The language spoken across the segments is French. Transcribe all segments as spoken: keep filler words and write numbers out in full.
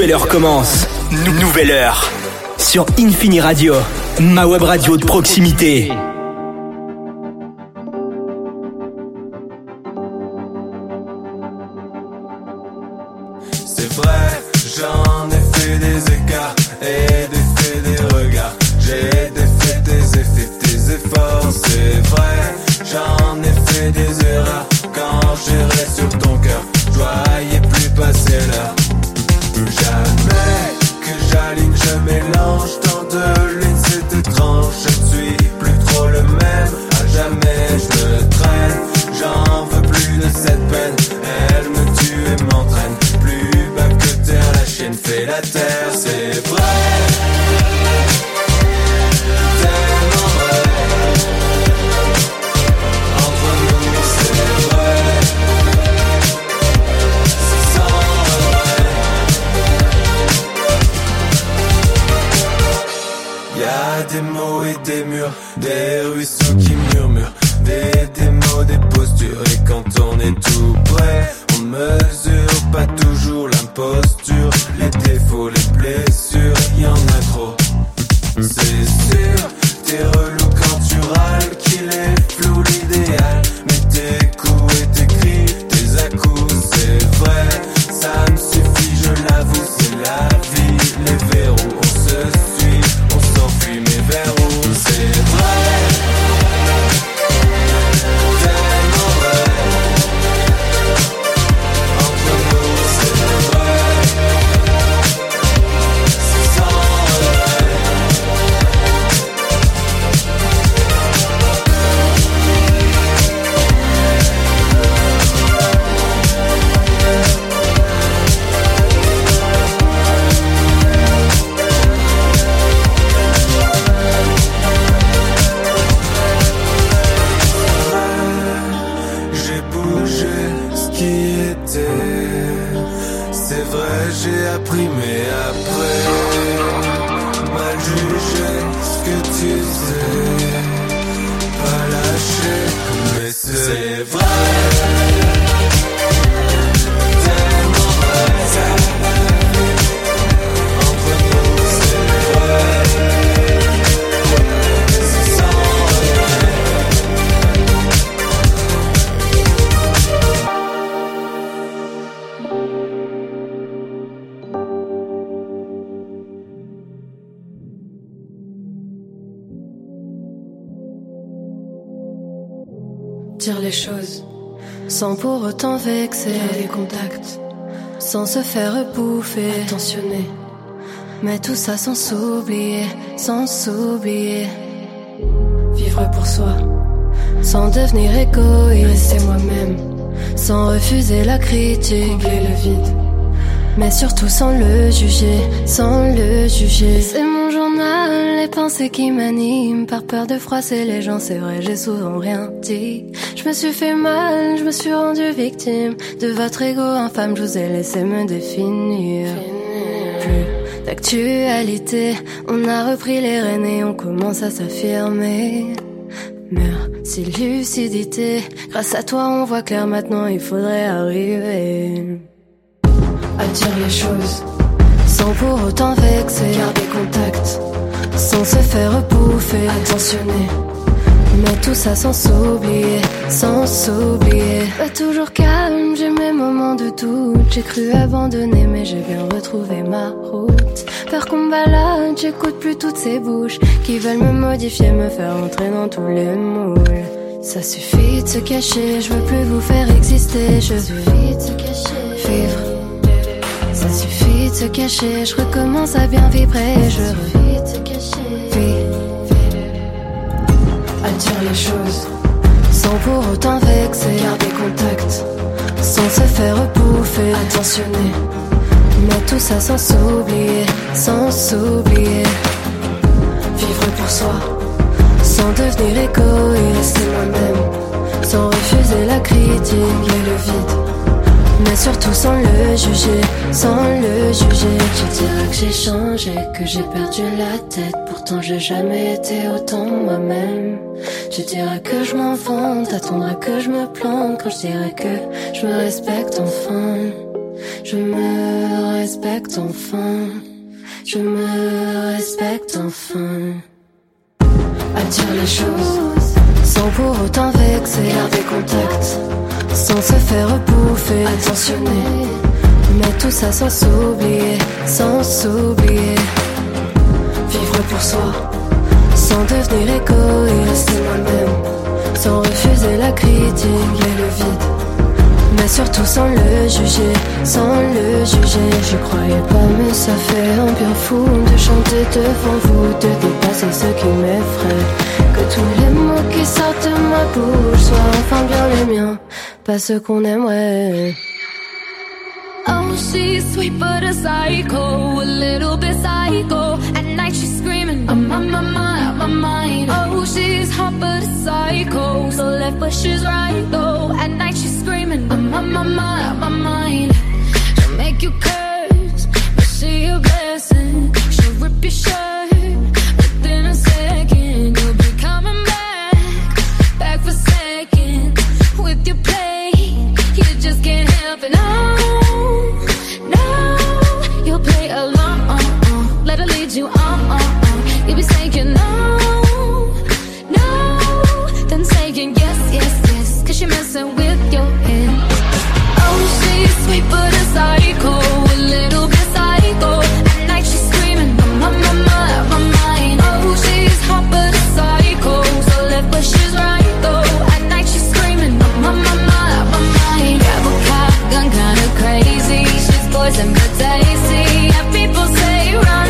nouvelle heure commence. Nou- nouvelle heure. Sur Infini Radio, ma web radio de proximité. C'est vrai, j'en ai fait des écarts et des faits des regards. J'ai défait tes effets, tes efforts, c'est vrai. J'en ai fait des erreurs quand j'irai sur ton cœur. Je voyais plus passer l'heure. Plus jamais que j'aligne, je mélange tant de lignes, c'est étrange. Je ne suis plus trop le même, à jamais je me traîne. J'en veux plus de cette peine, elle me tue et m'entraîne. Plus bas que terre, la chienne fait la terre, c'est vrai. Tellement vrai. Entre nous, c'est vrai. C'est sans regret. Y'a des mots et des murs, des ruisseaux qui murmurent, des, des mots, des postures. Et quand on est tout près, on mesure pas toujours l'imposture, les défauts, les blessures, y en a trop. C'est sûr, t'es relou quand tu râles, qu'il est flou l'idéal. Mais tes coups et tes cris, tes à-coups, c'est vrai. Ça me suffit, je l'avoue, c'est la vie. Les verrous, on se suit, on s'enfuit, mais vers où? C'est vrai. Tellement vrai. Entre nous, c'est vrai. C'est sans regret. J'ai bougé ce qui était. C'est vrai, j'ai appris, mais après, mal jugé ce que tu faisais. Pas lâché, mais c'est vrai. Tellement vrai. Entre nous, c'est vrai. C'est sans regret. Dire les choses sans pour autant vexer, les contacts sans se faire bouffer, attentionner, mais tout ça sans s'oublier, sans s'oublier. Vivre pour soi, sans devenir égoïste, rester moi-même, sans refuser la critique, combler le vide, mais surtout sans le juger, sans le juger. C'est mon journal, les pensées qui m'animent, par peur de froisser les gens, c'est vrai, j'ai souvent rien dit. Je me suis fait mal, je me suis rendue victime de votre ego infâme, je vous ai laissé me définir. Plus d'actualité, on a repris les rênes et on commence à s'affirmer. Merci lucidité, grâce à toi on voit clair maintenant, il faudrait arriver à dire les choses sans pour autant vexer, garder contact sans se faire bouffer, attentionner, mais tout ça sans s'oublier, sans s'oublier. Pas toujours calme, j'ai mes moments de doute, j'ai cru abandonner mais j'ai bien retrouvé ma route. Peur qu'on me balade, j'écoute plus toutes ces bouches qui veulent me modifier, me faire entrer dans tous les moules. Ça suffit de se cacher, je veux plus vous faire exister, je suffit de se cacher, vivre. Ça suffit de se cacher, je recommence à bien vibrer, je suffit de se cacher, vivre. À dire les choses sans pour autant vexer, garder contact sans se faire bouffer, attentionner, mais tout ça sans s'oublier, sans s'oublier. Vivre pour soi, sans devenir égoïste, rester moi-même, sans refuser la critique et le vide, mais surtout sans le juger, sans le juger. Je dirais que j'ai changé, que j'ai perdu la tête, pourtant j'ai jamais été autant moi-même. Je dirais que je m'en vante, t'attendrais que je me plante, quand je dirais que je me respecte enfin. Je me respecte respecte enfin. Je me respecte enfin. À dire les choses sans pour autant vexer. Garder contact sans se faire bouffer. Attentionner, mais tout ça sans s'oublier, sans s'oublier. Vivre pour soi, sans devenir égoïste. Moi-même, sans refuser la critique et le vide. Mais surtout sans le juger, sans le juger. Je croyais pas mais ça fait un bien fou de chanter devant vous, de dépasser ce qui m'effraie. Que tous les mots qui sortent de ma bouche soient enfin bien les miens, pas ceux qu'on aimerait. Oh, she's sweet but a psycho, a little bit psycho. At night she's screaming, I'm on my mind, my mind. Oh, she's hot but a psycho, so left but she's right though. At night she's screaming, I'm on my mind, my mind. She'll make you curse, but she a blessing. She'll rip your shirt within a second. You'll be coming back, back for seconds. With your play, you just can't help it. No. Let her lead you on, on, on. You'll be saying no, no, then saying yes, yes, yes. Cause you're messing with your head. Oh, she's sweet but a psycho, a little bit psycho. At night she's screaming, I'm on my mind, my mind. Oh, she's hot but a psycho, so left but she's right though. At night she's screaming, I'm on my mind, my mind. Grab a cop, gun kinda crazy. She's poison but tasty. Yeah, people say run.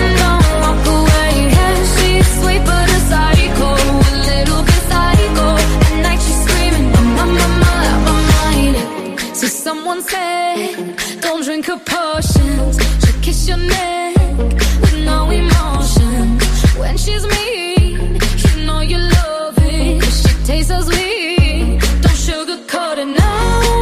Someone said, don't drink her potions. She'll kiss your neck with no emotion. When she's mean, you know you love it. Cause she tastes so sweet. Don't sugarcoat it, no,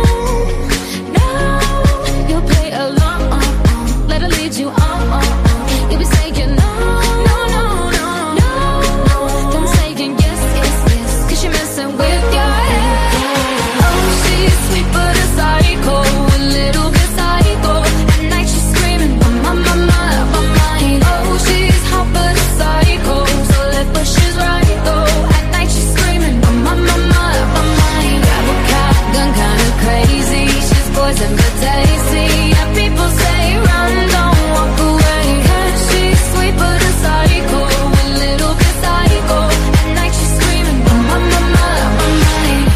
no. You'll play along, let her lead you on. You'll be saying no, no, no, no, no. Then saying yes, yes, yes. Cause you're messing with your head. Oh, she's sweet but a psycho, a little bit psycho. At night she's screaming, I'm on my mind, my mind. Oh, she's hot but a psycho, so left but she's right though. At night she's screaming, I'm on my mind, my mind. Grab a cop, gun kinda crazy. She's poison but tasty. Yeah, people say run, don't walk away. Cause she's sweet but a psycho, a little bit psycho. At night she's screaming, I'm on my mind, my mind.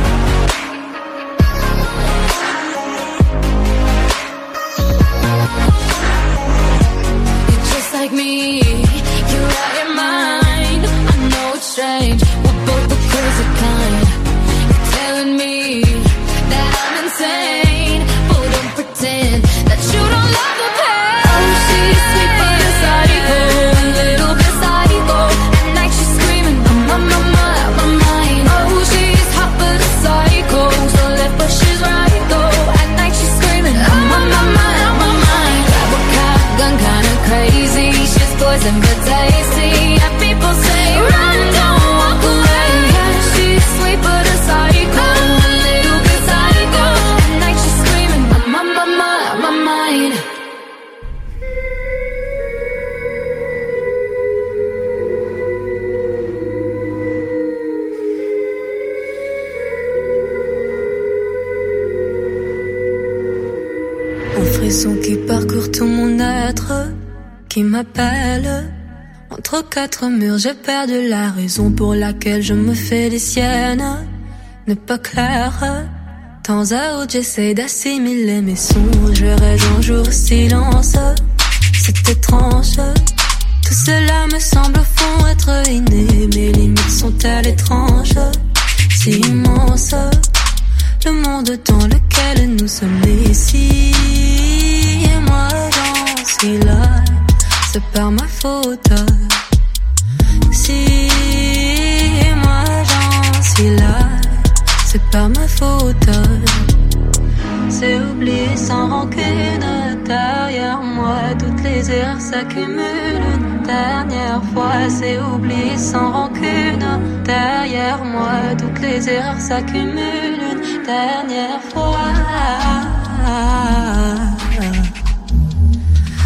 Like me, you're out your mind. I know it's strange, we're both the crazy kind. You're telling me that I'm insane, but don't pretend that you don't love the pain. Oh, she's sweet but a psycho, a little bit psycho. At night she's screaming, I'm on my mind, my mind. Oh, she's hot but a psycho, so left but she's right though. At night she's screaming, I'm on my mind, my mind. Grab a cop, gun kinda crazy. She's poison but tasty. Yeah, people say run, don't walk away. Yeah, she's sweet but a psycho, a little bit psycho. At night she's screaming, I'm on my mind, my mind. Un frisson qui parcourt tout mon être, qui m'appelle. Entre quatre murs, j'ai perdu la raison pour laquelle je me fais des siennes. N'est pas clair. Temps à autre, j'essaie d'assimiler mes songes. Je rêve un jour au silence. C'est étrange. Tout cela me semble au fond être inné. Mes limites sont-elles étranges, si immenses. Le monde dans lequel nous sommes ici. Et moi j'en suis là. C'est par ma faute. Si moi j'en suis là, c'est par ma faute. C'est oublié sans rancune. Derrière moi, toutes les erreurs s'accumulent. Une dernière fois, c'est oublié sans rancune. Derrière moi, toutes les erreurs s'accumulent. Une dernière fois.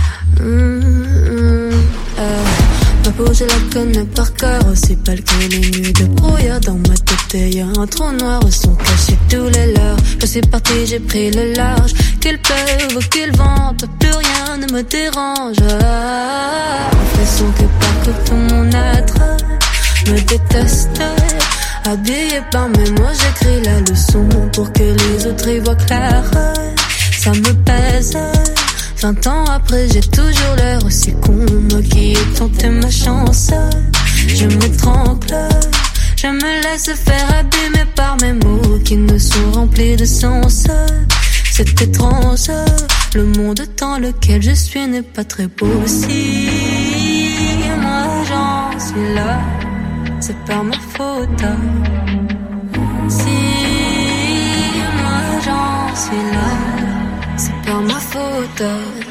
connais par cœur, aussi belle que les nuits de brouillard. Dans ma tête, y'a un trou noir où sont cachés tous les leurs. Je suis parti, j'ai pris le large. Qu'il pleuve ou qu'il vente, plus rien ne me dérange. L'impression que partout tout mon être me déteste. Habillé par mes mots, j'écris la leçon pour que les autres y voient clair. Ça me pèse. Vingt ans après, j'ai toujours l'air aussi con. Moi qui ai tenté ma chance, je m'étrangle. Je me laisse faire abîmer par mes mots qui ne sont remplis de sens. C'est étrange, le monde dans lequel je suis n'est pas très beau. Si moi j'en suis là, c'est par ma faute. Si moi j'en suis là, c'est par ma faute.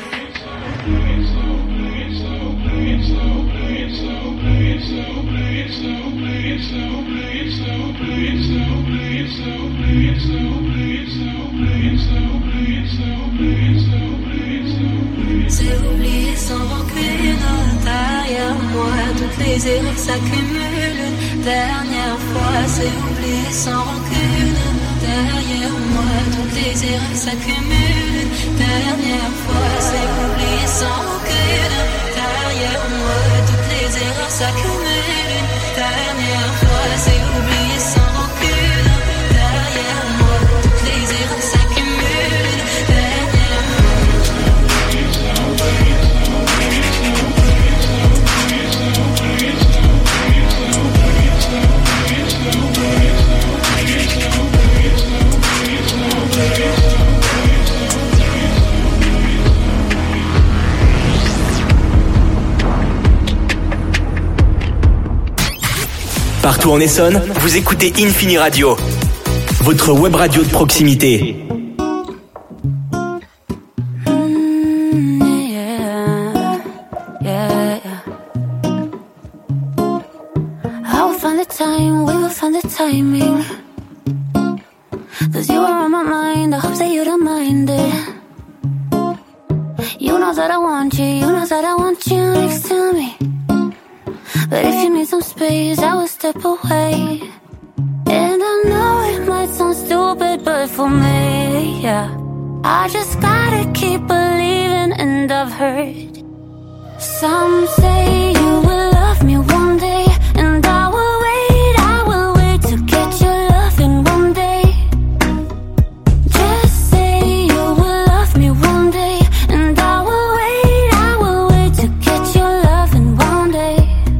C'est oublié sans rancune. Derrière moi, toutes les erreurs s'accumulent. Une dernière fois, c'est oublié sans rancune. Derrière moi, toutes les erreurs s'accumulent. Une dernière fois, c'est oublié sans rancune. Derrière moi, toutes les erreurs s'accumulent. Une dernière fois, c'est oublié sans rancune. Derrière moi, toutes les erreurs s'accumulent. Une dernière fois. Partout en Essonne, vous écoutez Infini Radio, votre web radio de proximité. Mm, yeah, yeah, yeah. I will find the time, we will find the timing. Cause you are on my mind, I hope that you don't mind it. You know that I want you, you know that I want you next to me. But if you need some space, I will step away. And I know it might sound stupid, but for me, yeah, I just gotta keep believing. And I've heard some say you will love me one day, and I will wait, I will wait to get your love in one day. Just say you will love me one day, and I will wait, I will wait to get your love in one day.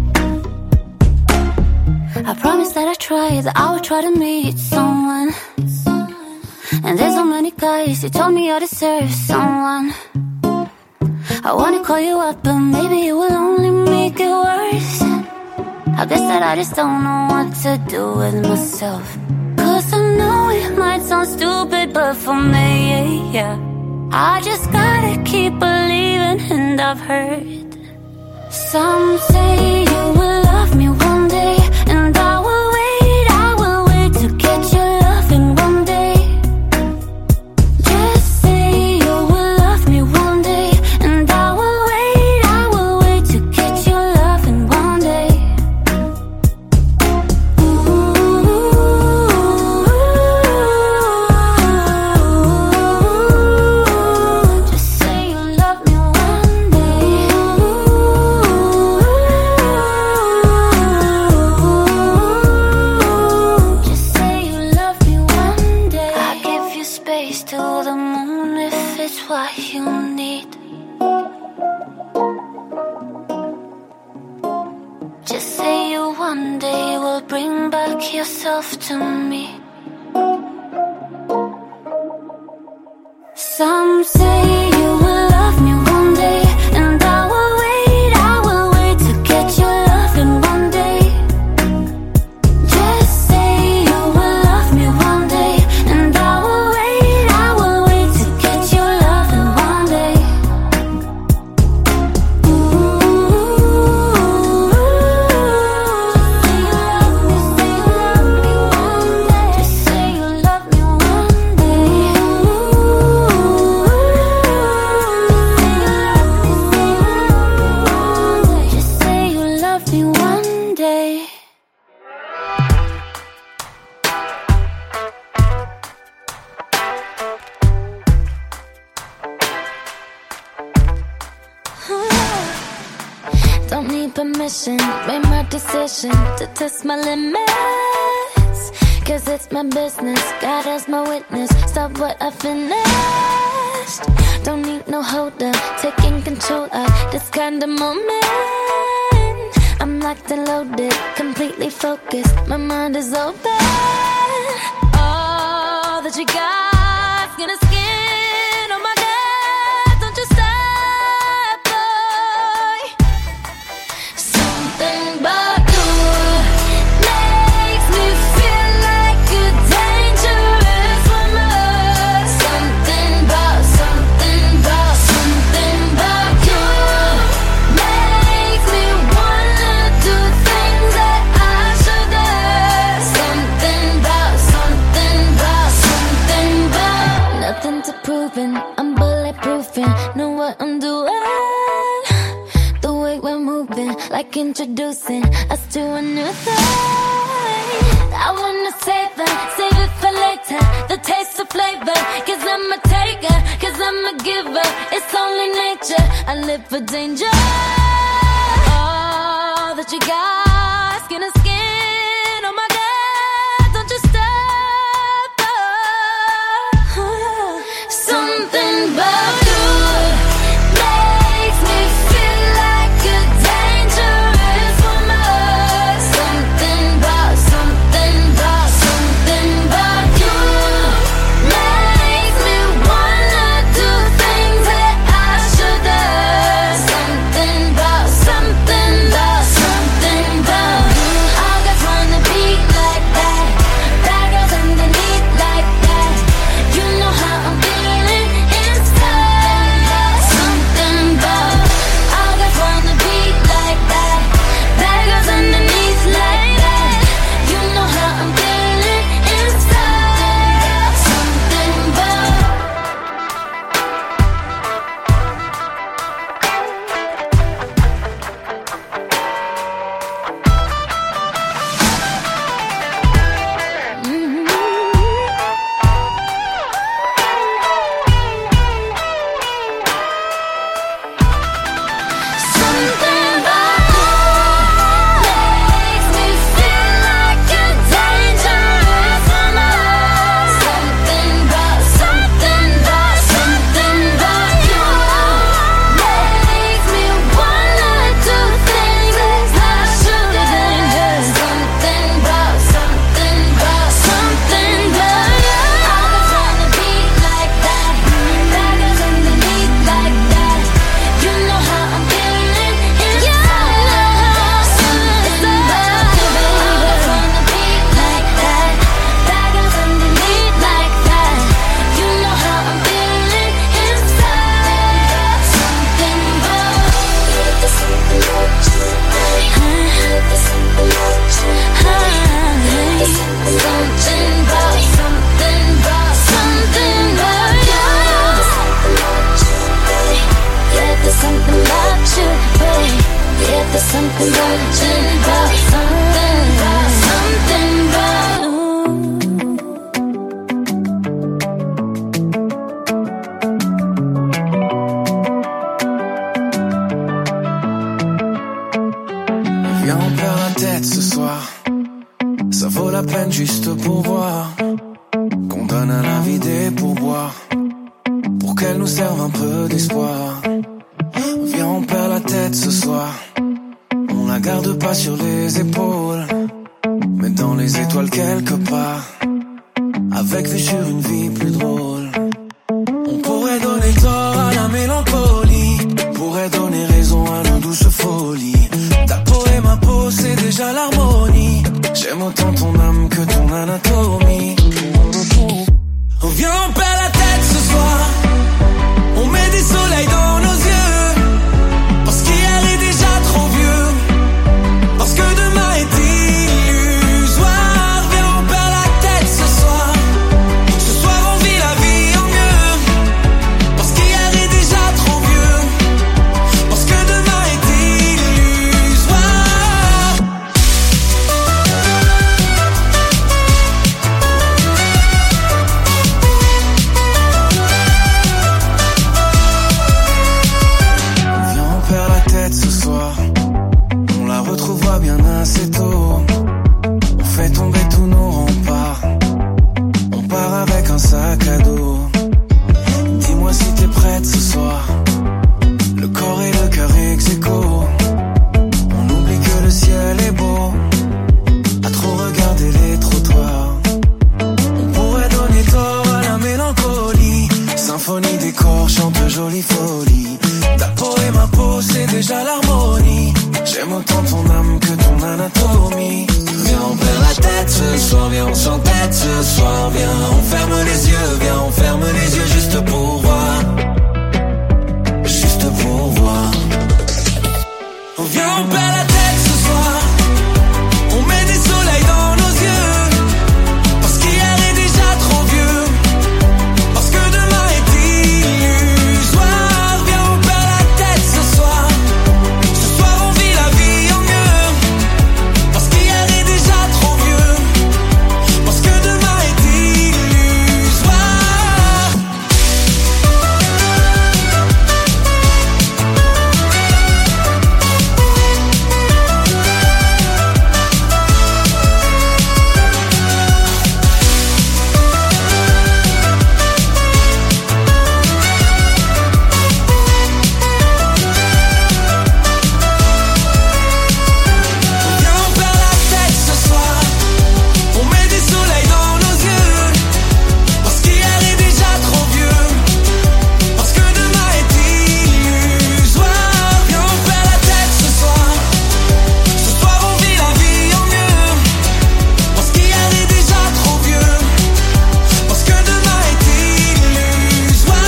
I promise that I try, that I will try to meet someone. And there's so many guys who told me I deserve someone. I wanna call you up, but maybe it will only make it worse. I guess that I just don't know what to do with myself. Cause I know it might sound stupid, but for me, yeah, I just gotta keep believing. And I've heard some say you will love me one day, and I will wait, I will wait to get your love in one day. Just say you will love me one day, and I will wait, I will wait to get your love in one day. Ooh, just say you love me one day. Just say you love me one day. I give you space to the moon if it's what you need. Just say you one day will bring back yourself to me. Some say you will love me one day, and I will wait, I will wait to get your love in one day. Just say you will love me one day, and I will wait, I will wait to get your love in one day. Ooh, say you love me, say you love me one day. don't need permission. Made my decision to test my limits. Cause it's my business, God as my witness. Stop what I finished. Don't need no holder, taking control of this kind of moment. I'm locked and loaded, completely focused. My mind is open. All that you got's gonna skin. Oh my God, don't you stop, boy. Something about you makes me feel like a dangerous woman. Something about, something about, something about you makes me wanna do things that I shouldn't. Something about, something about, something about. Nothing to proving, I'm bulletproofing. Know what I'm doing. The way we're moving, like introducing us to a new thing. I wanna save it, save it for later. The taste of flavor, cause I'm a taker, cause I'm a giver. It's only nature, I live for danger. All that you got, skin to skin. Oh my God, don't you stop, oh. Something about you makes me feel like a dangerous woman. Something about, something about, something about you makes me wanna do things that I shouldn't. Something about, something about, something about you. All guys wanna be like that. Bad girls underneath like that. You know how I'm feeling inside. Something about, all guys wanna be like that. Bad girls underneath like that. You know how I'm feeling inside. Something about. Something about you makes me feel like a dangerous woman. Something about, something about, something about you makes me wanna do things that I shouldn't. Something about, something about, something about you. All guys wanna be like that. Bad girls underneath like that. You know how I'm feeling inside. Something about you, baby. All guys wanna be like that. Bad girls underneath like that. You know how I'm feeling inside. Something about. There's something about you. There's something about you. There's something about, something about, something about you. Yeah, there's something about you, babe. Yeah, there's something about you, about something, about something about you. Viens, on perd la tête ce soir. Ça vaut la peine juste pour voir qu'on donne à la vie des pourboires pour qu'elle nous serve un peu d'espoir. Viens, on perd la tête ce soir. On la garde pas sur les épaules, mais dans les étoiles quelque part, avec vue sur une vie plus drôle. On pourrait donner tort à la mélancolie, pourrait donner raison à nos douces folies. Ta peau et ma peau, c'est déjà l'harmonie. J'aime autant ton âme que ton anatomie. On vient, on perd la tête ce soir. On met des soleils dans nos yeux, parce qu'hier est déjà trop vieux, parce que demain est illusoire. Viens, on perd la tête ce soir. Ce soir on vit la vie en mieux, parce qu'hier est déjà trop vieux, parce que demain est illusoire. cœur ex-aequo. On oublie que le ciel est beau, à trop regarder les trottoirs. On pourrait donner tort à la mélancolie. Symphonie des corps chante jolie folie. Ta peau et ma peau c'est déjà l'harmonie. J'aime autant ton âme que ton anatomie. Viens on perd la tête ce soir, viens on s'entête ce soir. Viens on ferme les yeux, viens on ferme les yeux juste pour voir. Juste pour voir. Viens on perd la tête ce soir. On met des soleils dans nos yeux. Parce qu'hier est déjà trop vieux. Parce que demain est illusoire. Viens on perd la tête ce soir. Ce soir on vit la vie en mieux. Parce qu'hier est déjà trop vieux. Parce que demain est illusoire. Viens on perd la tête ce soir. On met des soleils dans nos yeux. Parce qu'hier est déjà trop vieux. Parce que demain est illusoire. Viens on perd la tête ce soir. Ce soir on vit la vie en mieux. Parce qu'hier est déjà trop vieux. Parce que demain est illusoire.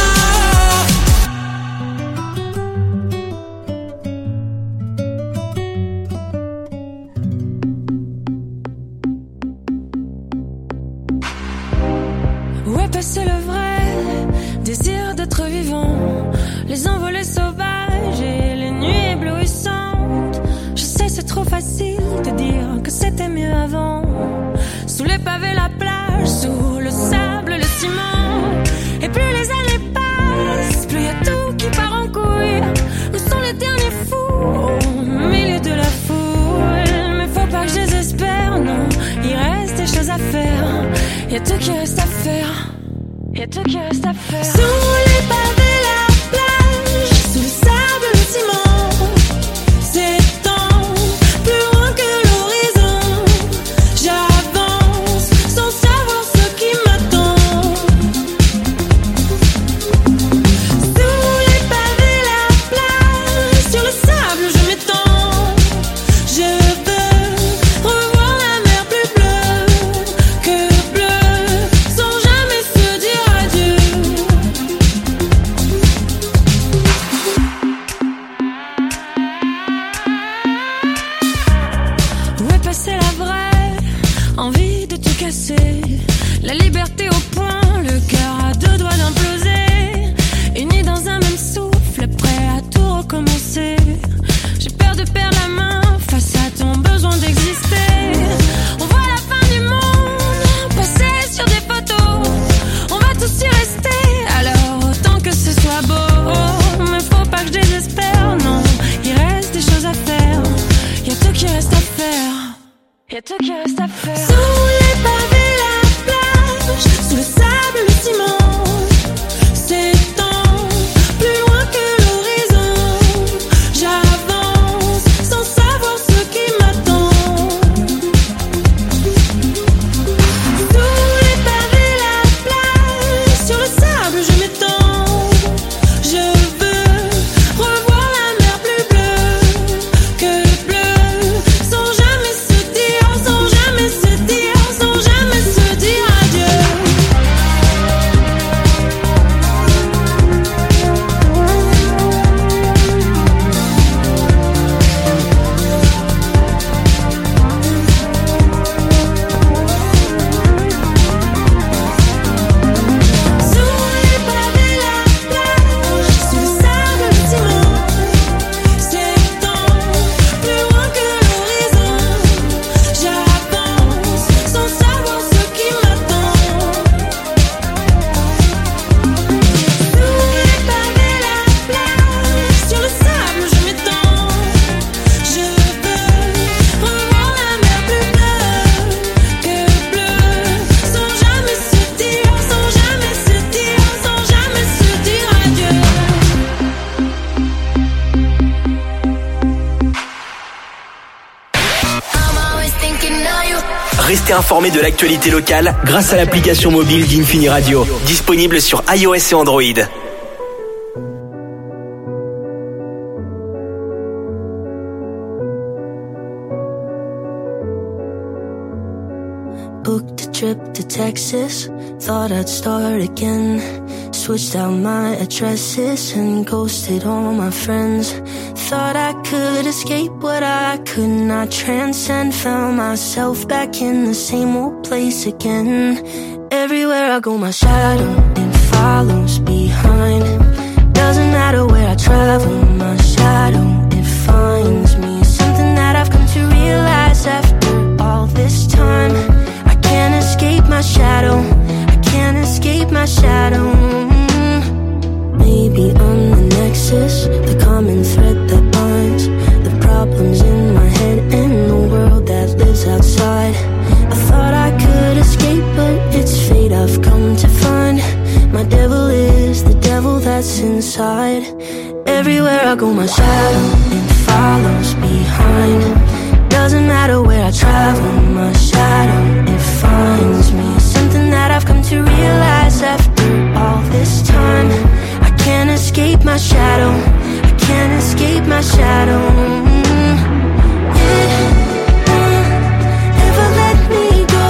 Où est passé le vrai désir d'être vivant? Les envolées sauvages et les nuits éblouissantes. Je sais c'est trop facile de dire que c'était mieux avant. Sous les pavés la plage, sous le sable le ciment. Et plus les années passent, plus y a tout qui part en couille. Nous sommes les derniers fous au milieu de la foule. Mais faut pas que je désespère, non. Il reste des choses à faire. Y a tout qui reste à faire. Y a tout qui reste à faire. Sous les pavés la plage, sous le sable le ciment. S'étend plus loin que l'horizon. J'avance sans savoir ce qui m'attend. Sous les pavés la plage, sur le sable je m'étends. Je veux revoir la mer plus bleue que bleue, sans jamais se dire adieu. Où est passée la vraie envie de tout casser? La liberté au point, le cœur à deux doigts d'imploser. Unis dans un même souffle, prêt à tout recommencer. J'ai peur de perdre la main face à ton besoin d'exister. On voit la fin du monde passer sur des photos. On va tous y rester, alors autant que ce soit beau. Mais faut pas que je désespère, non. Il reste des choses à faire. Y a tout qui reste à faire. Y a tout qui reste à faire. Sous les pavés la plage, sous le sable le ciment. S'étend plus loin que l'horizon. J'avance sans savoir ce qui m'attend. Sous les pavés la plage, sur le sable je m'étends. Je veux revoir la mer plus bleue que bleue, sans jamais se dire, sans jamais se dire Restez informés de l'actualité locale grâce à l'application mobile d'Infini Radio, disponible sur iOS et Android. Booked a trip to Texas, thought I'd start again. Switched out my addresses and ghosted all my friends. Thought I could escape what I could not transcend. Found myself back in the same old place again. Everywhere I go my shadow, it follows behind. Doesn't matter where I travel, my shadow, it finds me. Something that I've come to realize after all this time. I can't escape my shadow, I can't escape my shadow. Maybe I'm the nexus, the common thread that binds the problems in my head and the world that lives outside. I thought I could escape, but it's fate I've come to find. My devil is the devil that's inside. Everywhere I go my shadow, it follows behind. Doesn't matter where I travel, my shadow, it finds me. Something that I've come to realize after all this time. I can't escape my shadow, I can't escape my shadow. It won't ever let me go.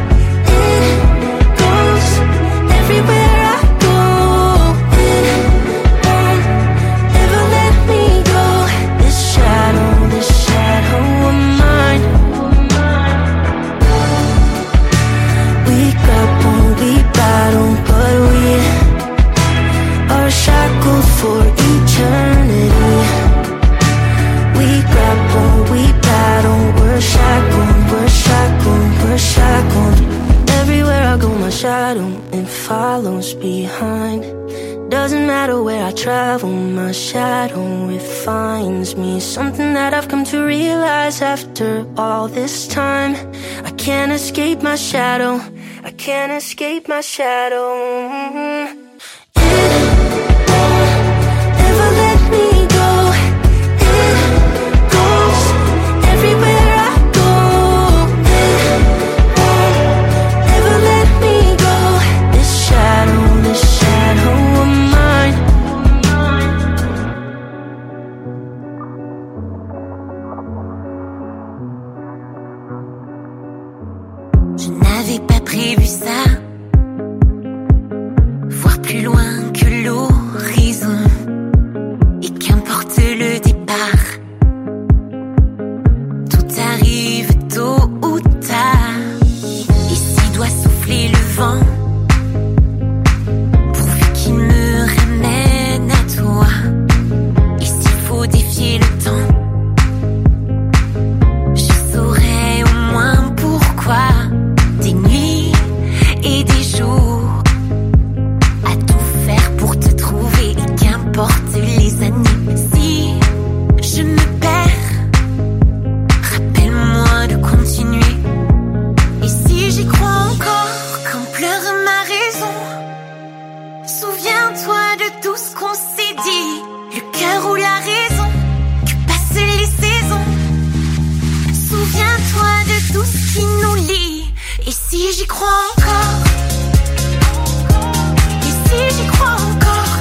It goes everywhere I go. It won't ever let me go. This shadow, this shadow of mine. We grapple, we battle, but we are shackled for eternity. We grapple, we battle, we're shackled, we're shackled, we're shackled. Everywhere I go my shadow, it follows behind. Doesn't matter where I travel, my shadow, it finds me. Something that I've come to realize after all this time. I can't escape my shadow, I can't escape my shadow. Prévu ça, voir plus loin que l'horizon, et qu'importe le départ, tout arrive tôt ou tard. Et s'il doit souffler le vent, pourvu qu'il me ramène à toi, et s'il faut défier le temps, je saurai au moins pourquoi. Des nuits et des jours à tout faire pour te trouver, et qu'importe les années. Si je me perds, rappelle-moi de continuer. Et si j'y crois encore quand pleure ma raison, souviens-toi de tout ce qu'on s'est dit, le cœur ou la raison, que passent les saisons. Souviens-toi de tout ce qui nous lie. Et si j'y crois encore, et si j'y crois encore,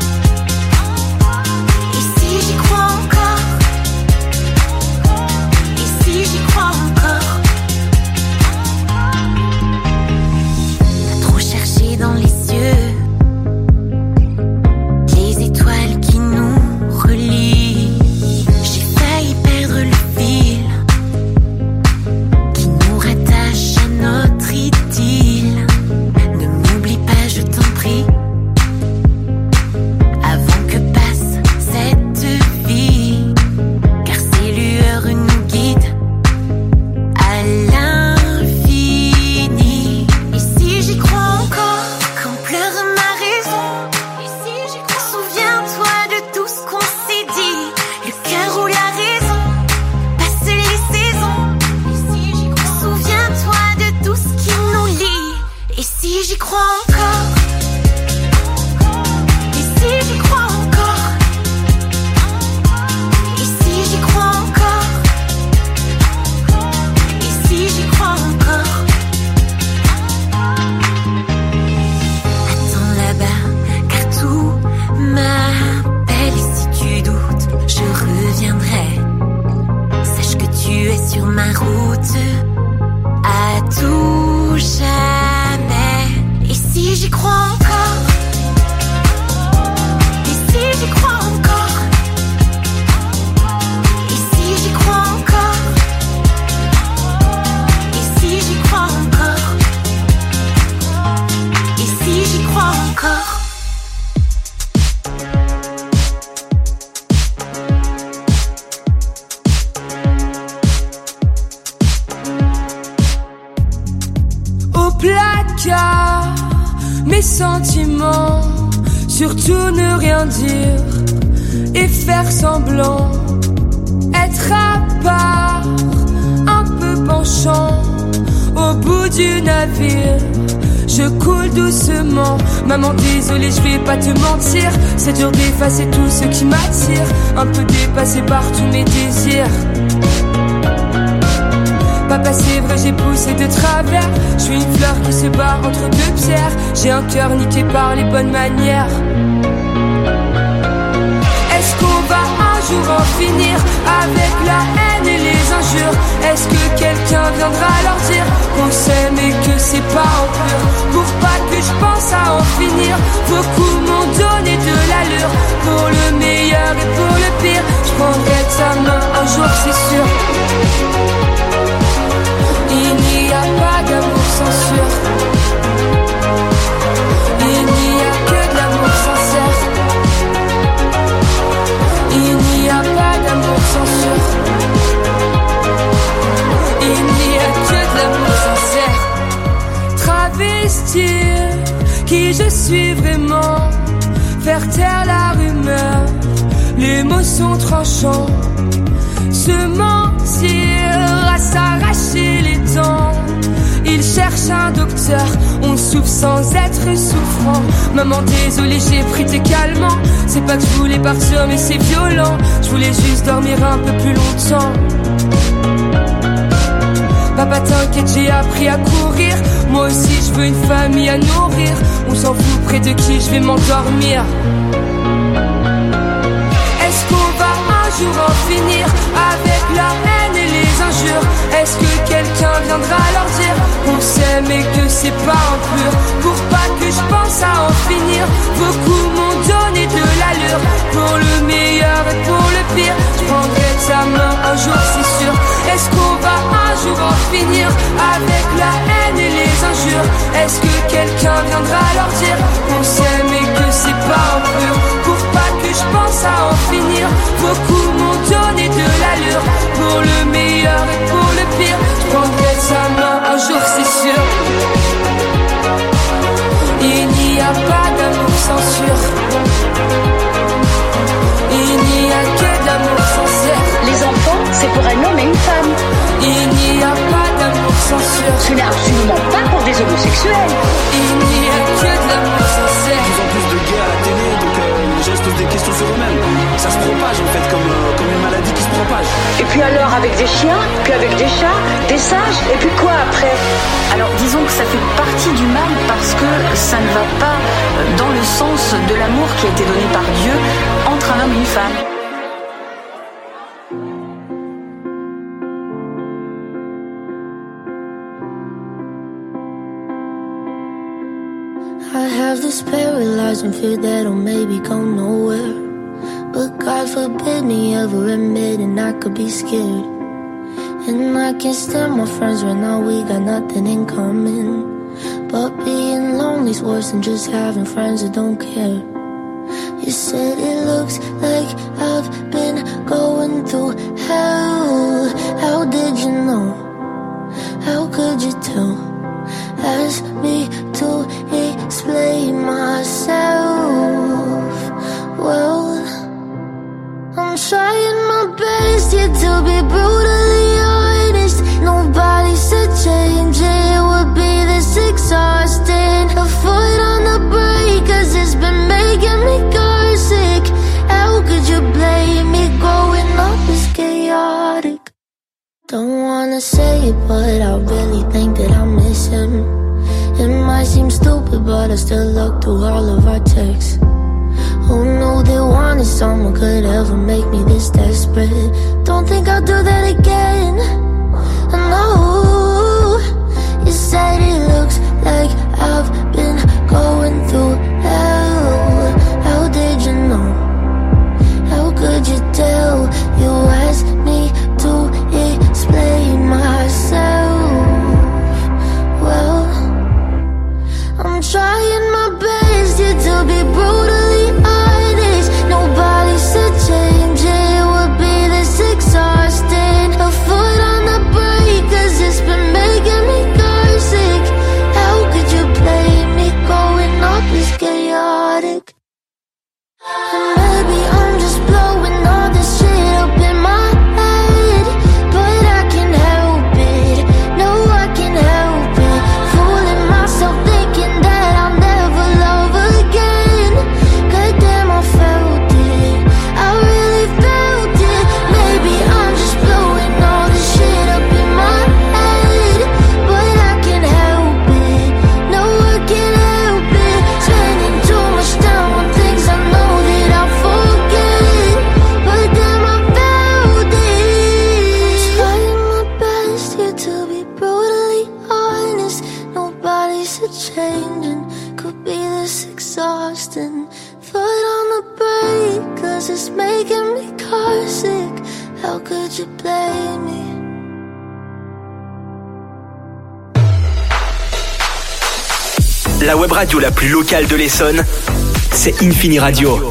et si j'y crois encore, et si j'y crois encore. T'as trop cherché dans les yeux les étoiles qui nous relient. J'ai failli perdre le fil qui nous rattache à notre idylle. ma route à tout jamais. Et si j'y crois encore, et si j'y crois encore, et si j'y crois encore, et si j'y crois encore, et si j'y crois encore. Placard, mes sentiments, surtout ne rien dire et faire semblant, être à part, un peu penchant, au bout du navire, je coule doucement. Maman désolée, je vais pas te mentir, c'est dur d'effacer tout ce qui m'attire, un peu dépassé par tous mes désirs. Papa c'est vrai j'ai poussé de travers, je suis une fleur qui se bat entre deux pierres, j'ai un cœur niqué par les bonnes manières. Est-ce qu'on va un jour en finir avec la haine et les injures? Est-ce que quelqu'un viendra leur dire qu'on s'aime et que c'est pas en pur? Pour pas que je pense à en finir, beaucoup m'ont donné de l'allure, pour le meilleur et pour le pire, je prendrai ta main un jour c'est sûr. Il n'y a pas d'amour sans sûr. Il n'y a que de l'amour sincère. Il n'y a pas d'amour sans sûr. Il n'y a que de l'amour sincère. Travestir qui je suis vraiment, faire taire la rumeur, les mots sont tranchants. Se mentir à s'arracher les dents. Il cherche un docteur, on souffre sans être souffrant. Maman désolée j'ai pris tes calmants, c'est pas que je voulais partir mais c'est violent, je voulais juste dormir un peu plus longtemps. Papa t'inquiète j'ai appris à courir, moi aussi je veux une famille à nourrir. On s'en fout près de qui je vais m'endormir. Est-ce qu'on va un jour en finir avec la haine et les injures? Est-ce que quelqu'un viendra leur dire qu'on s'aime et que c'est pas en pur? Pour pas que je pense à en finir, beaucoup m'ont donné de l'allure, pour le meilleur et pour le pire, je prendrai ta main un jour c'est sûr. Est-ce qu'on va un jour en finir avec la haine et les injures? Est-ce que quelqu'un viendra leur dire qu'on s'aime et que c'est pas en pur? Pour pas que je pense à en finir, beaucoup m'ont donné de l'allure, pour le meilleur et pour le pire, je prendrai sa main un jour c'est sûr. Il n'y a pas d'amour sans sûr. Il n'y a que de l'amour sincère. Les enfants, c'est pour un homme et une femme. Il n'y a pas d'amour sans sûr. Ce n'est absolument pas pour des homosexuels. Il n'y a que de l'amour sincère. De plus en plus de gays à la télé, donc euh, les gens se posent des questions sur eux-mêmes. Ça se propage en fait comme, euh, comme une maladie qui se propage. Et puis alors avec des chiens, puis avec des chats, des singes, et puis quoi après? Alors disons que ça fait partie du mal parce que ça ne va pas dans le sens de l'amour qui a été donné par Dieu entre un homme et une femme. I have this paralyzing fear that I'll maybe go nowhere, but God forbid me ever admitting I could be scared. And I can't stand my friends right now, we got nothing in common, but being lonely's worse than just having friends that don't care. You said it looks like I've been going through hell. How did you know? How could you tell? Ask me to explain myself. Well, I'm trying my best yet to be brutally honest. Nobody said change it would be this exhausting. A foot on the brake 'cause it's been making me car sick. How could you blame me? Growing up is chaotic. Don't wanna say it, but I really think that I miss him. It might seem stupid, but I still look through all of our texts. Who knew that wanting someone could ever make me this desperate? Don't think I'll do that again. how could you blame me? La web radio la plus locale de l'Essonne, c'est Infini Radio.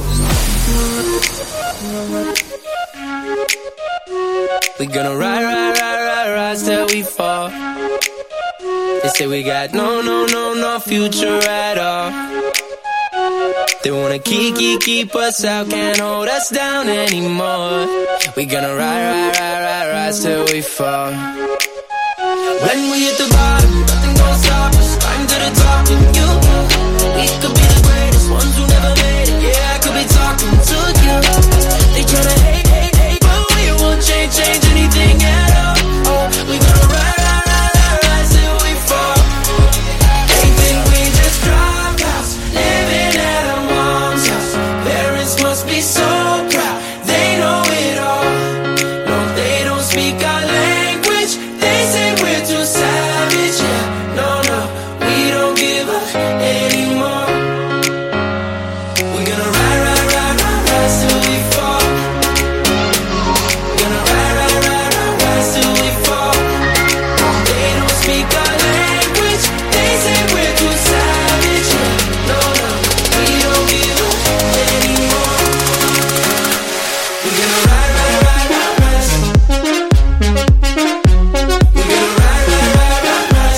We gonna ride, ride, ride, ride, ride till we fall. They say we got no, no, no, no future at all. They wanna keep, keep, keep us out, can't hold us down anymore. We gonna ride, ride, ride, ride, ride till we fall. When we hit the bottom, nothing gonna stop us. Climb to the top with you. We could be the greatest ones who never made it. Yeah, I could be talking to you. They tryna hate, hate, hate, but we won't change, change anything at all. Oh, we gonna ride, ride, ride, ride, ride till we fall. They think we just dropped out, living at our mom's house. Parents must be so proud, they know it all. No, they don't speak our language. They say we're too savage. Yeah, no, no, we don't give up anymore. We're gonna ride, ride, ride, ride, ride till we fall. Gonna ride, ride, ride, ride, ride till we fall. They don't speak our language. They say we're too savage. Yeah, no, no, we don't give up anymore. We're gonna ride, ride, ride, ride, ride. We're gonna ride, ride, ride, ride, ride.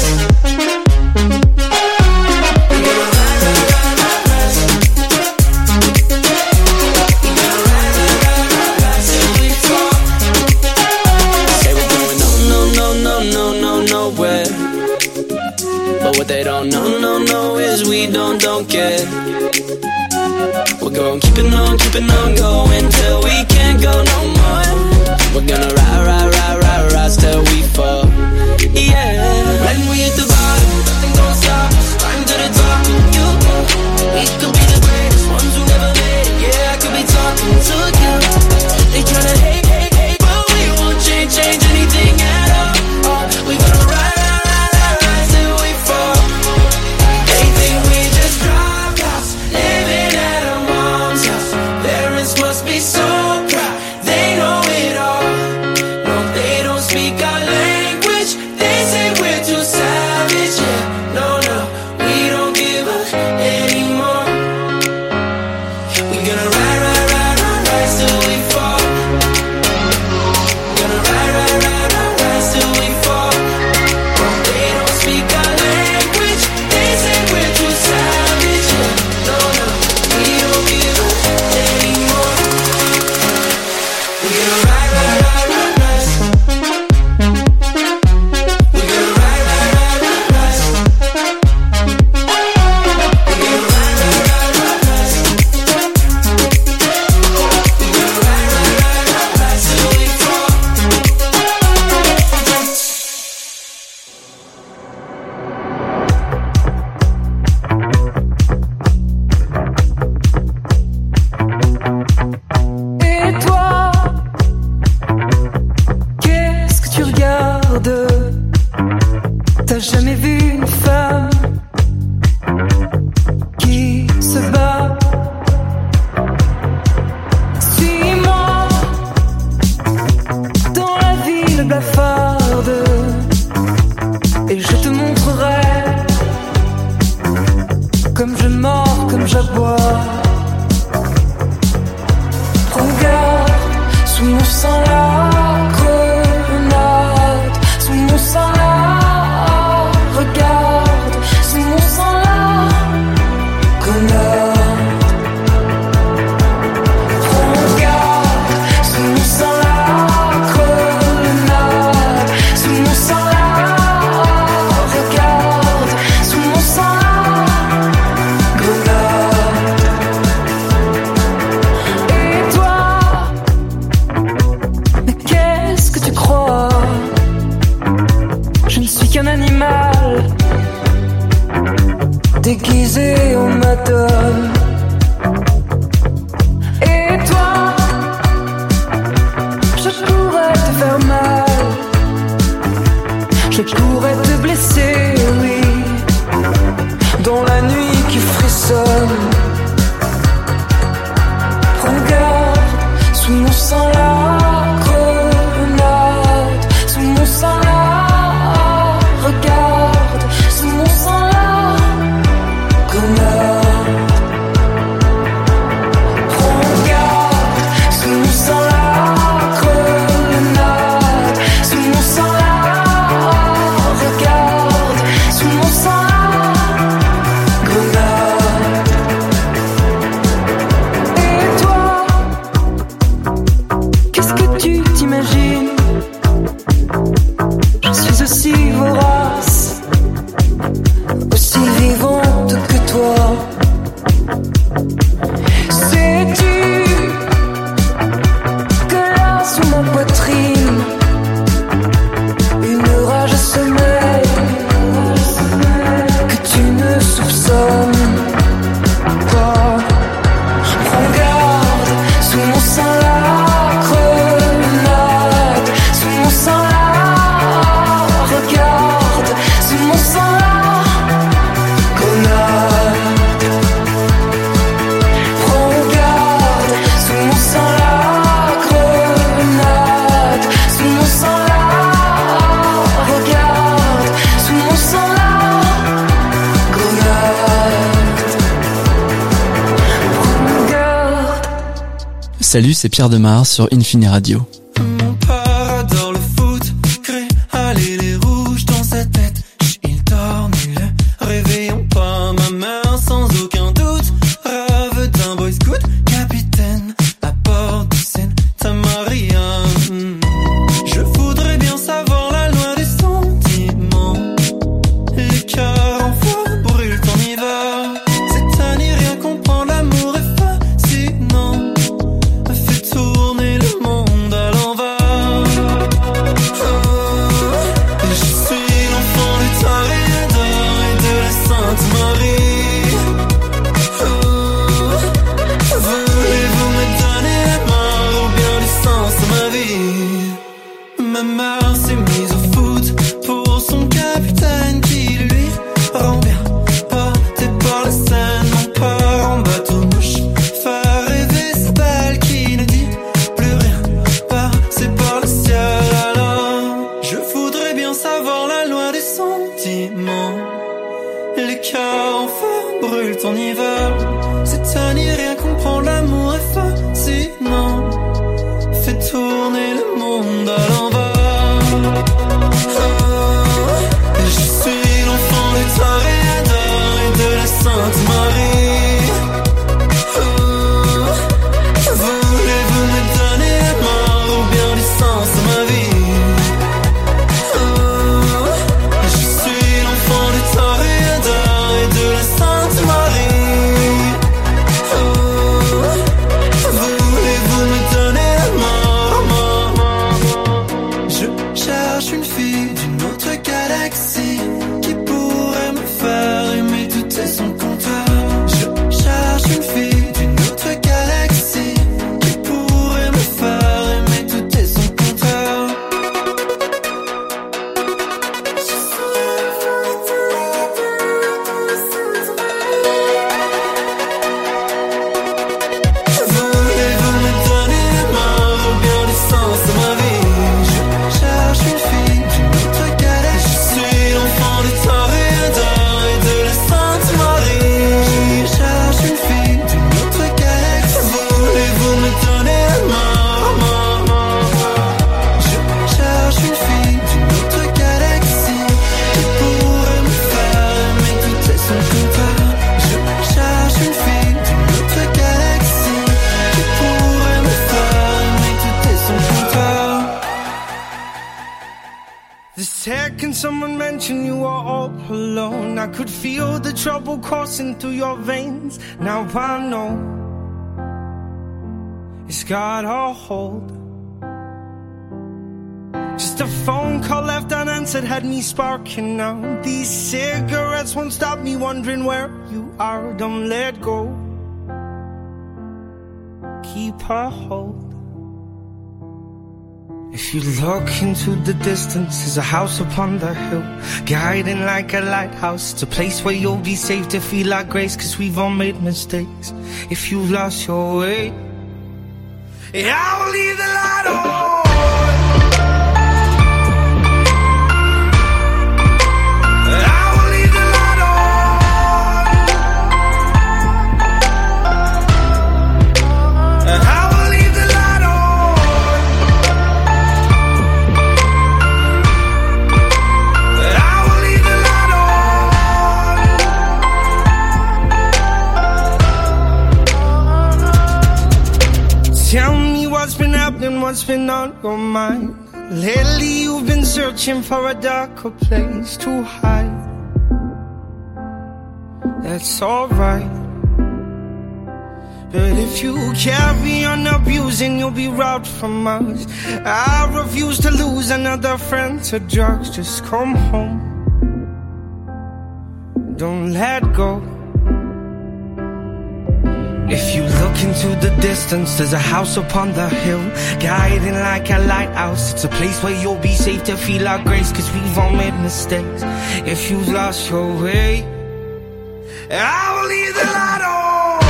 We're gonna ride, ride, ride, ride, ride. We're gonna ride, ride, ride, ride, ride till we fall. Say we're going no, no, no, no, no, no, nowhere. But what they don't know, no, no, is we don't, don't care. We're going keeping on, keeping on going till we can't go no more. We're gonna ride, ride, ride, ride, ride till we fall. Yeah. When we hit the bottom, nothing gonna stop us. Climb to the top with you. We could be the greatest ones who never made it. Yeah, I could be talking to you. They tryna hate, hate, hate, but we won't change, change anything at all. Oh, we gonna ride, ride, ride, ride, ride till we fall. They think we just dropped out, living at our mom's house. Parents must be so proud, they know it all. No, they don't speak our language. They say we're too savage. Yeah, no, no, we don't give up anymore. We gonna ride, ride, ride, ride, ride till we fall. Gonna ride, ride, ride, ride, ride till we fall. They don't speak our language. They say we're too savage. Yeah, no, no, we don't give up anymore. We gonna ride, ride, ride, ride, ride. We gonna ride, ride, ride, ride, ride. We gonna ride, ride, ride, ride, ride. We gonna ride, ride, ride, ride, ride till we fall. Et toi, qu'est-ce que tu regardes? T'as jamais vu une femme qui se bat? Suis-moi dans la ville blafarde et je te montrerai comme je mords, comme j'aboie. Regarde, sous mon sang la grenade, sous mon sang la, regarde, sous mon sang la grenade. Regarde, sous mon sang la grenade, sous mon sang la, regarde, sous mon sang la grenade. Et toi, mais qu'est-ce que tu crois? Je ne suis qu'un animal déguisé en madone. Et toi, je pourrais te faire mal, je pourrais te blesser, oui, dans la nuit qui frissonne. Regarde, sous mon sang la grenade. ma poitrine. Une rage sommeil que tu ne soupçonnes pas. Prends garde, sous mon sang la grenade, sous mon sang la regarde, sous mon sang la grenade. Prends garde, sous mon sang la grenade, sous mon sang la regarde, sous mon sang la grenade. Prends garde. Salut, c'est Pierre Demar sur Infini Radio. Mon père adore le foot, crée aller les rouges dans sa tête. Chut, il dort, ne le réveillons pas. Ma mère sans aucun doute rêve d'un boy scout, capitaine à bord de Santa Maria. Hmm. Je voudrais bien savoir la loi des sentiments. Les cœurs en feu brûlent en hiver. C'est à n'y rien comprendre, l'amour est fascinant. Fait tourner le monde à l'envers. Oh, je suis l'enfant du Toréador et de la Sainte Marie. Oh, voulez-vous me donner la main ou bien du sens à ma vie? Ma mère s'est mise au foot pour son capitaine qui lui rend bien porté par la Seine. Mon père en bateau mouche faire rêver sa belle qui ne dit plus rien, passé par le ciel. Alors je voudrais bien savoir la loi des sentiments. Les cœurs en feu brûlent en hiver. C'est à n'y rien comprendre, l'amour est fascinant. Fait tourner le monde à l'envers. Oh, je suis l'enfant du Toréador et de la Sainte Marie. Oh, voulez-vous me donner la main ou bien du sens à ma vie? Oh, je suis l'enfant du Toréador et de la Sainte Marie. Oh, voulez-vous me donner la main? Je cherche une fille d'une autre galaxie qui pourrait me faire aimer tout et son contraire. Je cherche une fille d'une autre galaxie qui pourrait me faire aimer tout et son contraire. Voulez-vous me donner la main ou bien du sens à ma vie? Je cherche une fille d'une autre galaxie. Je suis l'enfant du Toréador et de la Sainte Marie. Je cherche une fille d'une autre galaxie. Voulez-vous me donner la main? Je cherche une fille d'une autre galaxie qui pourrait me faire aimer tout et son contraire. Je cherche une fille d'une autre galaxie qui pourrait me faire aimer tout et son contraire. The second someone mentioned you were all alone, I could feel the trouble coursing through your veins. Now I know it's got a hold. Just a phone call left unanswered had me sparking now. These cigarettes won't stop me wondering where you are. Don't let go. Keep a hold. If you look into the distance, there's a house upon the hill, guiding like a lighthouse. It's a place where you'll be safe to feel like grace, cause we've all made mistakes. If you've lost your way, yeah, I will leave the light on. I will leave the light on. I will leave the light on. I will leave the light on. Tell me what's been happening, what's been on your mind. Lately you've been searching for a darker place to hide. That's alright. But if you carry on abusing, you'll be robbed from us. I refuse to lose another friend to drugs. Just come home, don't let go. If you look into the distance, there's a house upon the hill, guiding like a lighthouse. It's a place where you'll be safe to feel our grace, cause we've all made mistakes. If you've lost your way, I will leave the light on.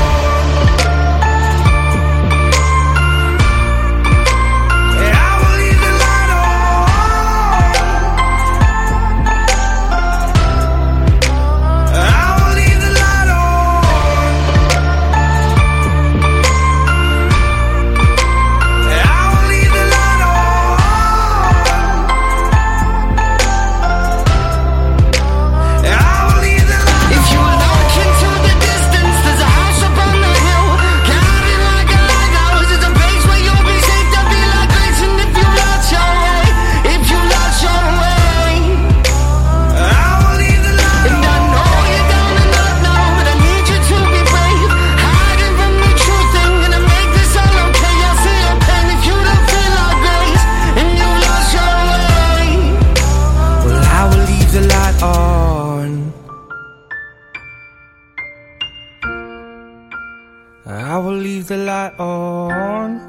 I will leave the light on,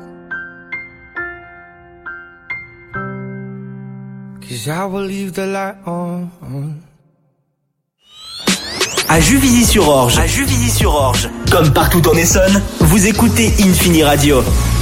'cause I will leave the light on. À Juvisy-sur-Orge, à Juvisy-sur-Orge, comme partout en Essonne, vous écoutez Infini Radio.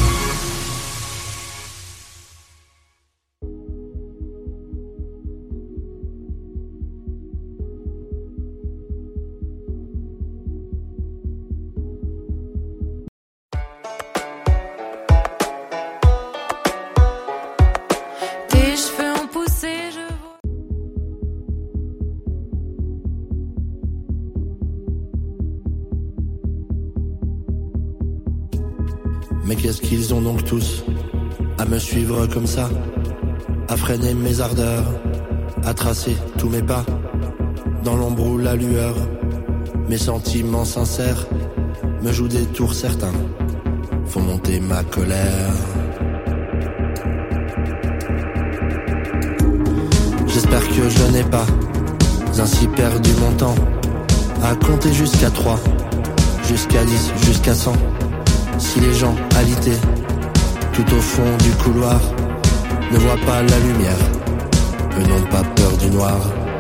Mais qu'est-ce qu'ils ont donc tous à me suivre comme ça, à freiner mes ardeurs, à tracer tous mes pas, dans l'ombre ou la lueur. Mes sentiments sincères me jouent des tours certains, font monter ma colère. J'espère que je n'ai pas ainsi perdu mon temps à compter jusqu'à trois, jusqu'à dix, jusqu'à cent. Si les gens alités tout au fond du couloir ne voient pas la lumière, eux n'ont pas peur du noir.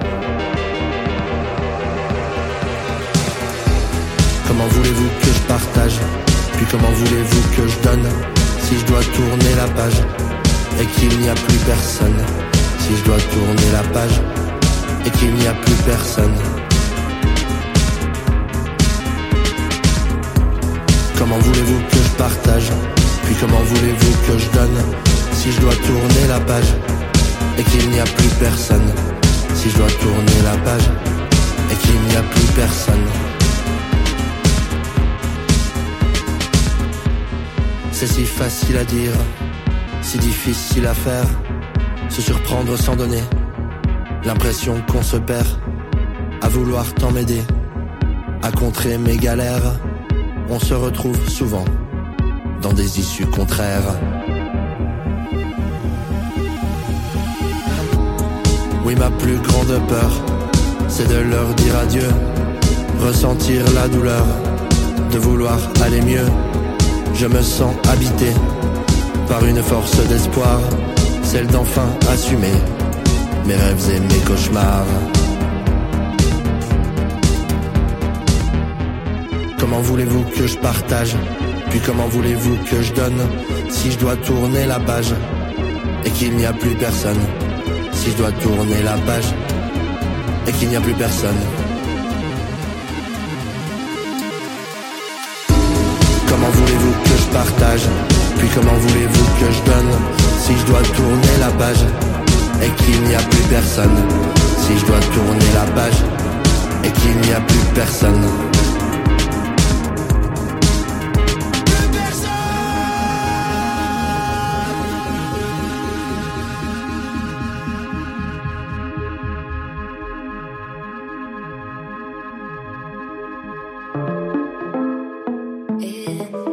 Comment voulez-vous que je partage, puis comment voulez-vous que je donne, si je dois tourner la page et qu'il n'y a plus personne, si je dois tourner la page et qu'il n'y a plus personne. Comment voulez-vous que je partage, puis comment voulez-vous que je donne, si je dois tourner la page et qu'il n'y a plus personne, si je dois tourner la page et qu'il n'y a plus personne. C'est si facile à dire, si difficile à faire, se surprendre sans donner l'impression qu'on se perd, à vouloir tant m'aider, à contrer mes galères. On se retrouve souvent dans des issues contraires. Oui, ma plus grande peur, c'est de leur dire adieu, ressentir la douleur, de vouloir aller mieux. Je me sens habité par une force d'espoir, celle d'enfin assumer mes rêves et mes cauchemars. Comment voulez-vous que je partage, puis comment voulez-vous que je donne, si je dois tourner la page et qu'il n'y a plus personne, si je dois tourner la page et qu'il n'y a plus personne. Comment voulez-vous que je partage, puis comment voulez-vous que je donne, si je dois tourner la page et qu'il n'y a plus personne, si je dois tourner la page et qu'il n'y a plus personne. In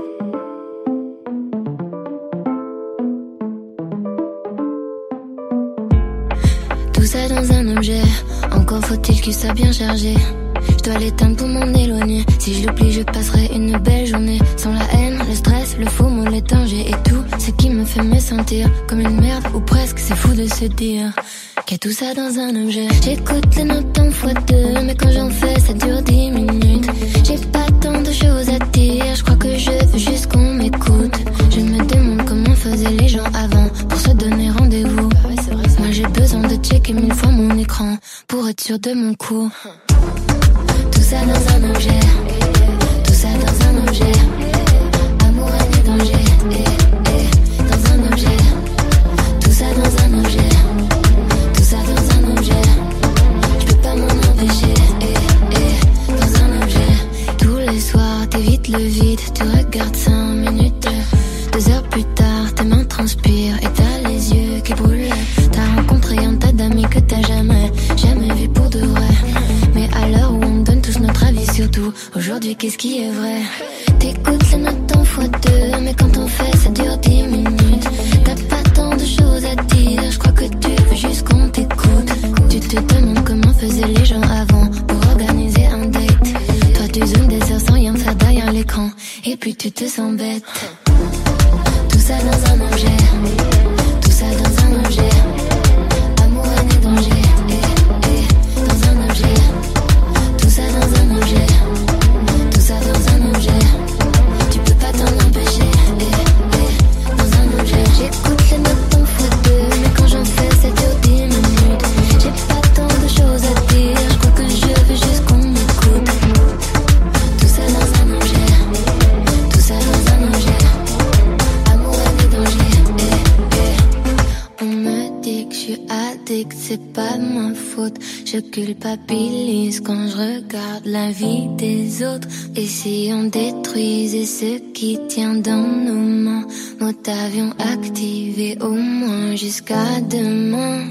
tout ça dans un objet. Encore faut-il qu'il soit bien chargé. Je dois l'éteindre pour m'en éloigner. Si je l'oublie, je passerai une belle journée. Sans la haine, le stress, le faux mot, les dangers et tout ce qui me fait me sentir comme une merde ou presque. C'est fou de se dire qu'il y a tout ça dans un objet. J'écoute les notes en fois deux, mais quand j'en fais, ça dure dix minutes. J'ai pas tant de choses à dire, je crois que je veux juste qu'on m'écoute. Je me demande comment faisaient les gens avant pour se donner rendez-vous. Moi j'ai besoin de checker mille fois mon écran pour être sûr de mon coup. Tout ça dans un objet, tout ça dans un objet. Amour, haine et danger, eh, eh, dans un objet. Tout ça dans un objet, tout ça dans un objet. Je peux pas m'en empêcher, eh, eh, dans un objet. Tous les soirs, t'évites le vide, tu regardes cinq minutes. Deux heures plus tard, tes mains transpirent et t'as les yeux qui brûlent. T'as rencontré un tas d'amis que t'as jamais, jamais vu pour de vrai. Mais à l'heure où on donne tous notre avis sur tout, aujourd'hui qu'est-ce qui est vrai? T'écoutes les notes en fois deux, mais quand on fait ça dure dix minutes. T'as pas tant de choses à dire, je crois que tu veux juste qu'on t'écoute. Tu te demandes comment faisaient les gens avant pour organiser un date. Toi tu zoomes des heures sans rien faire derrière l'écran, et puis tu te sens bête. Tout ça dans un objet, tout ça dans un objet. Amour, haine et danger, eh, eh, dans un objet. Tout ça dans un objet, tout ça dans un objet. Tu peux pas t'en empêcher, eh, eh, dans un objet. J'écoute les notes en fois deux, mais quand j'en fais ça dure dix minutes. J'ai pas tant de choses à dire, je crois que je veux juste qu'on m'écoute. Tout ça dans un objet, tout ça dans un objet. Amour, haine et danger, eh, eh. On me dit que je suis addict, c'est pas de ma faute. Je culpabilise quand je regarde la vie des autres. Et si on détruisait ce qui tient dans nos mains, mode avion activé au moins jusqu'à demain.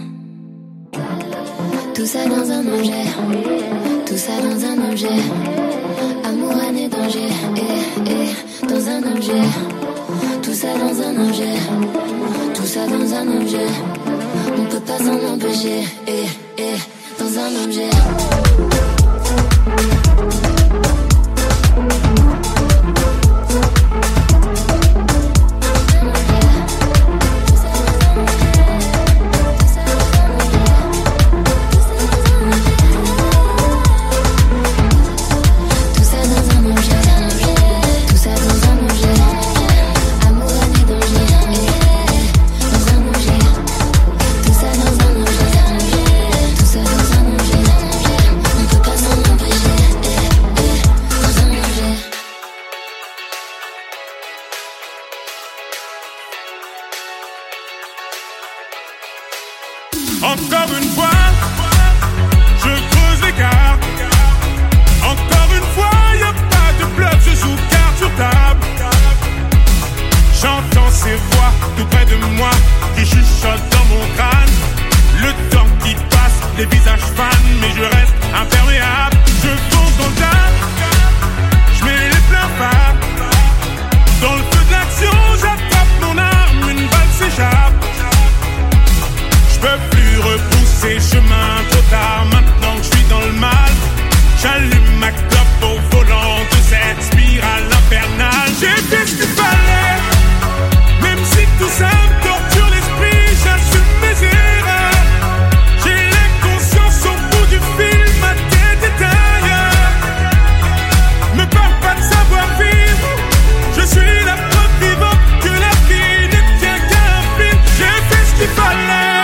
Tout ça dans un objet, tout ça dans un objet. Amour, haine et danger, eh, eh, dans un objet. Tout ça dans un objet, tout ça dans un objet. On peut pas s'en empêcher, eh, eh, dans un objet. Encore une fois, je creuse l'écart. Encore une fois, y a pas de bluff, je joue carte sur table. J'entends ces voix tout près de moi qui chuchotent dans mon crâne. Le temps qui passe, les visages fans, mais je reste imperméable. Je fonce dans le tas, je mets les pleins phares. Dans le feu de l'action, j'attrape mon arme, une balle s'échappe. Je peux plus repousser chemin trop tard. Maintenant que je suis dans le mal, j'allume ma clope au volant de cette spirale infernale. J'ai fait ce qu'il fallait, même si tout ça me torture l'esprit. J'assume mes erreurs, j'ai l'inconscience au bout du fil. Ma tête est ailleurs, me parle pas de savoir vivre. Je suis la preuve vivante que la vie ne tient qu'à un fil. J'ai fait ce qu'il fallait.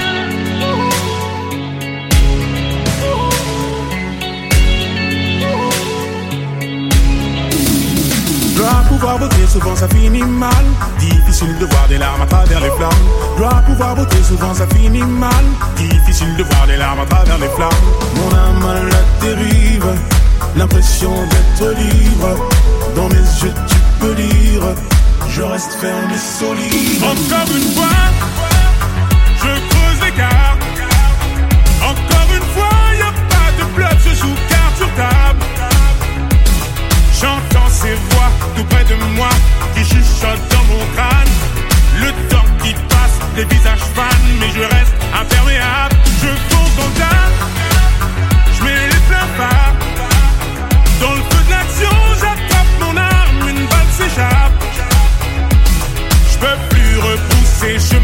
Dois pouvoir voter, souvent ça finit mal. Difficile de voir des larmes à travers les flammes. Dois pouvoir voter, souvent ça finit mal. Difficile de voir des larmes à travers les flammes. Mon âme à la dérive, l'impression d'être libre. Dans mes yeux tu peux lire, je reste ferme et solide. Encore une fois, je creuse l'écart. Encore une fois, y a pas de bluff, je joue carte sur table. J'entends ces voix tout près de moi qui chuchotent dans mon crâne. Le temps qui passe, les visages fan, mais je reste imperméable. Je fonce dans le tas, je mets les pleins phares. Dans le feu de l'action, j'attrape mon arme, une balle s'échappe. Je peux plus repousser, je